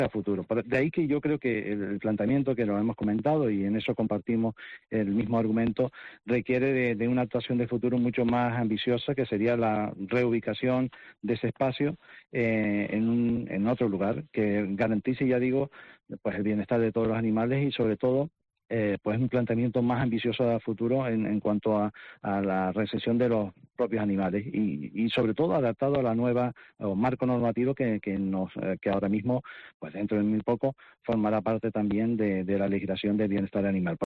a futuro. De ahí que yo creo que el planteamiento, que lo hemos comentado y en eso compartimos el mismo argumento, requiere de una actuación de futuro mucho más ambiciosa, que sería la reubicación de ese espacio en otro lugar, que garantice, ya digo, pues el bienestar de todos los animales y sobre todo pues un planteamiento más ambicioso a futuro en cuanto a la recepción de los propios animales y sobre todo adaptado a la nueva marco normativo que ahora mismo, pues dentro de muy poco, formará parte también de la legislación del bienestar animal.